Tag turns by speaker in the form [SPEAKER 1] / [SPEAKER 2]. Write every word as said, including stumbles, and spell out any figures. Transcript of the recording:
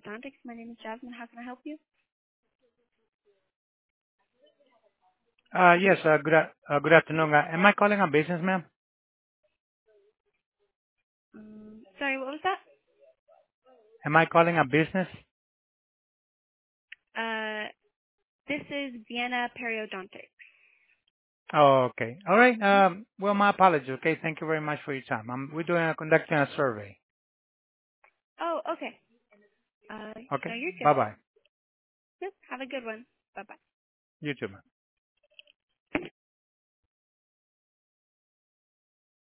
[SPEAKER 1] Periodontics. My name is Jasmine. How can I help you?
[SPEAKER 2] Uh Yes, uh good a- uh, good afternoon. Uh, Am I calling on business, ma'am?
[SPEAKER 1] Um, sorry, what was that?
[SPEAKER 2] Am I calling on business?
[SPEAKER 1] Uh, this is Vienna Periodontics.
[SPEAKER 2] Oh, okay. All right.
[SPEAKER 1] Hmm?
[SPEAKER 2] Um Well, my apologies, okay? Thank you very much for your time. Um We're doing a conducting a survey.
[SPEAKER 1] Oh, okay. Uh,
[SPEAKER 2] Okay?
[SPEAKER 1] no, you're good.
[SPEAKER 2] Bye-bye.
[SPEAKER 1] Yep. Have a good one. Bye bye.
[SPEAKER 2] You too, ma'am.